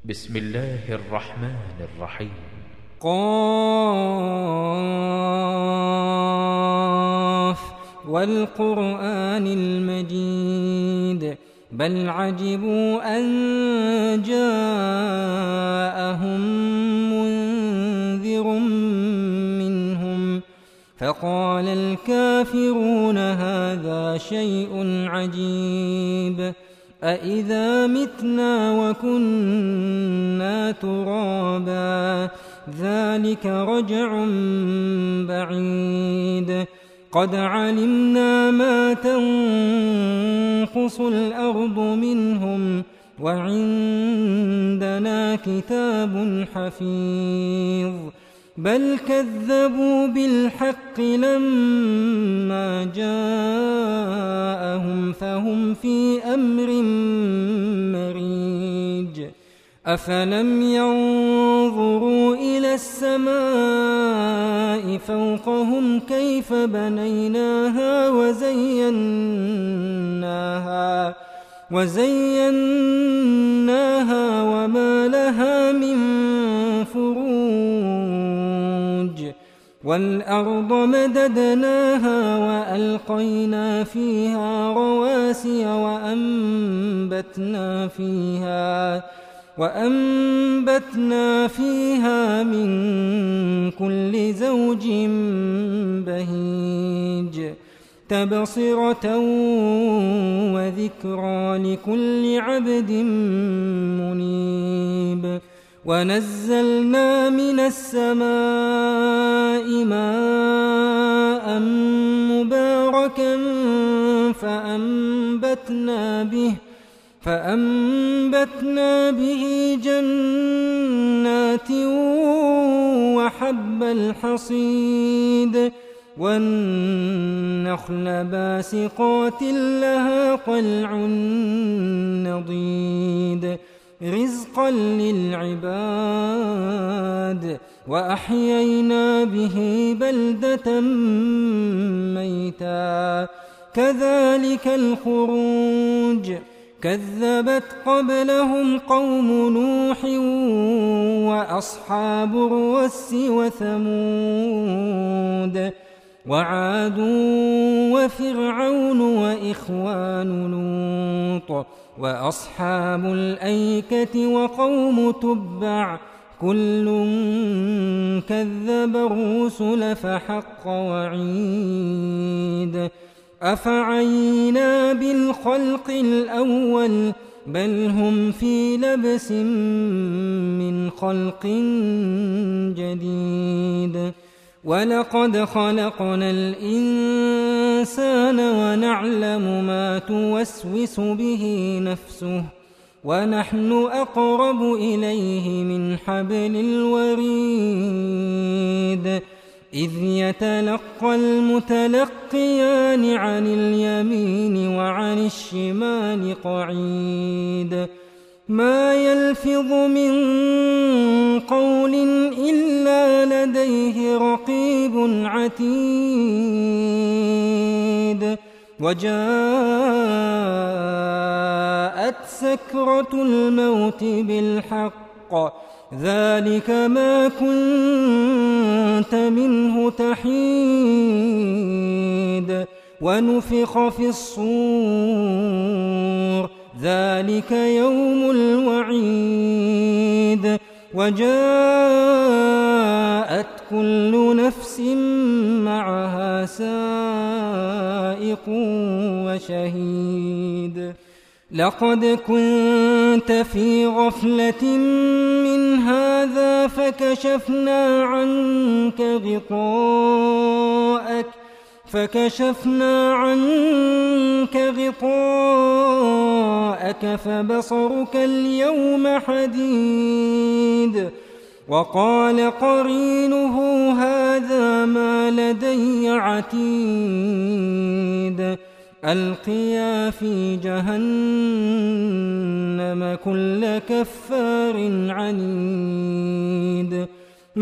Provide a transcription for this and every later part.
بسم الله الرحمن الرحيم. قاف والقرآن المجيد بل عجبوا أن جاءهم منذر منهم فقال الكافرون هذا شيء عجيب أإذا متنا وكنا ترابا ذلك رجع بعيد قد علمنا ما تنقص الأرض منهم وعندنا كتاب حفيظ بل كذبوا بالحق لما جاءهم فهم في أمر مريج أفلم ينظروا إلى السماء فوقهم كيف بنيناها وزيناها وما لها من فروج والأرض مددناها وألقينا فيها رواسي وأنبتنا فيها من كل زوج بهيج تبصرة وذكرى لكل عبد منيب ونزلنا من السماء ماء مباركا فأنبتنا به جنات وحب الحصيد والنخل باسقات لها طلع نضيد رزقا للعباد وأحيينا به بلدة ميتا كذلك الخروج كذبت قبلهم قوم نوح وأصحاب الرس وثمود وعاد وفرعون وإخوان لوط وأصحاب الأيكة وقوم تبع كل كذب الرسل فحق وعيد أفعينا بالخلق الأول بل هم في لبس من خلق جديد ولقد خلقنا الإنسان ونعلم ما توسوس به نفسه ونحن أقرب إليه من حبل الوريد إذ يتلقى المتلقيان عن اليمين وعن الشمال قعيد ما يلفظ من قول إلا لديه رقيب عتيد وجاءت سكرة الموت بالحق ذلك ما كنت منه تحيد ونفخ في الصور ذلك يوم الوعيد وجاءت كل نفس معها سائق وشهيد لقد كنت في غفلة من هذا فكشفنا عنك غطاءك فبصرك اليوم حديد وقال قرينه هذا ما لدي عتيد ألقيا في جهنم كل كفار عنيد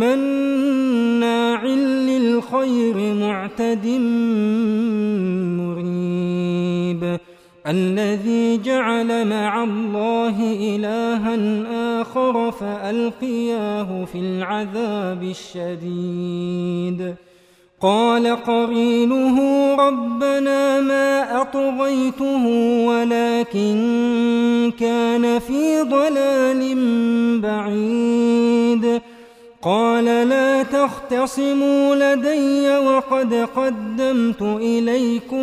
مناع للخير معتد مريب الذي جعل مع الله إلها آخر فألقياه في العذاب الشديد قال قرينه ربنا ما أطغيته ولكن كان في ضلال بعيد قال لا تختصموا لدي وقد قدمت إليكم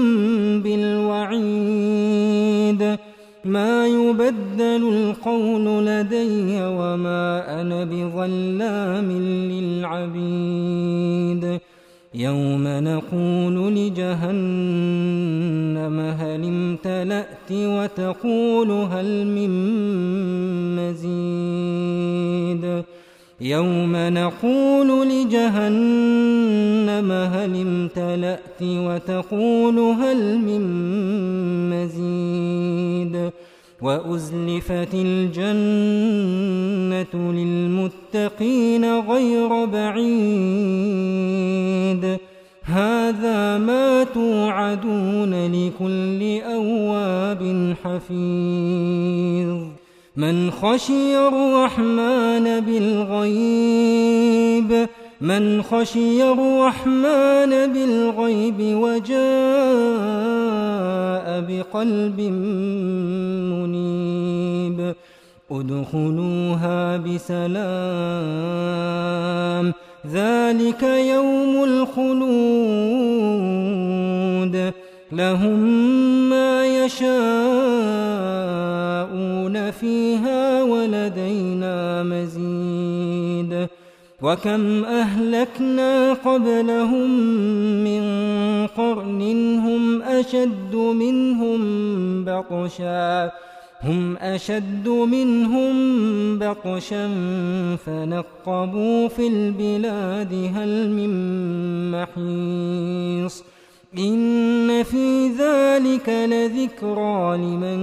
بالوعيد ما يبدل القول لدي وما أنا بظلام للعبيد يوم نقول لجهنم هل امتلأت وتقول هل من مزيد يوم نقول لجهنم هل امتلأت وتقول هل من مزيد وأزلفت الجنة للمتقين غير بعيد هذا ما توعدون لكل أواب حفيظ من خشي الرحمن بالغيب وجاء بقلب منيب ادخلوها بسلام ذلك يوم الخلود لهم ما يشاءون فيها ولدينا مزيد وكم أهلكنا قبلهم من قرن هم أشد منهم بطشا فنقبوا في البلاد هل من محيص إن في ذلك لذكرى لمن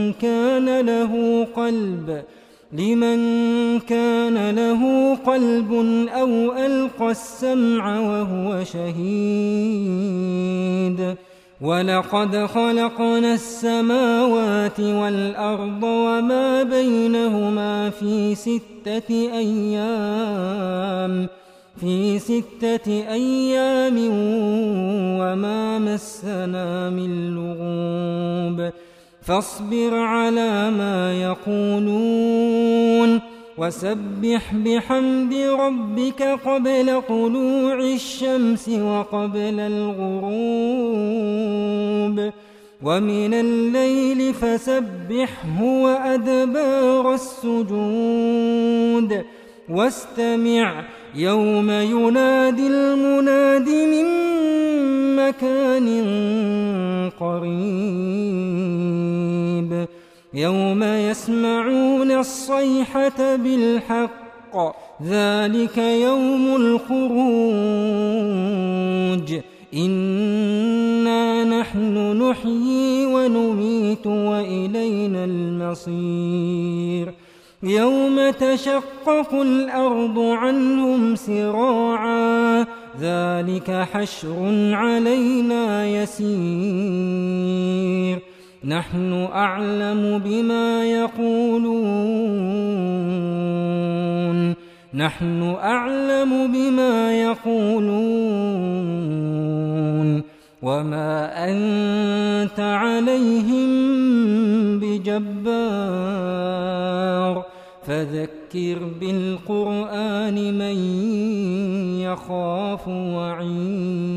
كان له قلب أو ألقى السمع وهو شهيد ولقد خلقنا السماوات والأرض وما بينهما في 6 أيام وما مسنا من لغوب فاصبر على ما يقولون وسبح بحمد ربك قبل طلوع الشمس وقبل الغروب ومن الليل فسبحه وأدبار السجود واستمع يوم ينادي المناد من مكان قريب يوم يسمعون الصيحة بالحق ذلك يوم الخروج إنا نحن نحيي ونميت وإلينا المصير يوم تشقق الأرض عنهم سراعا ذلك حشر علينا يسير نحن أعلم بما يقولون وما أنت عليهم بجبار فذكر بالقرآن من يخاف وعيد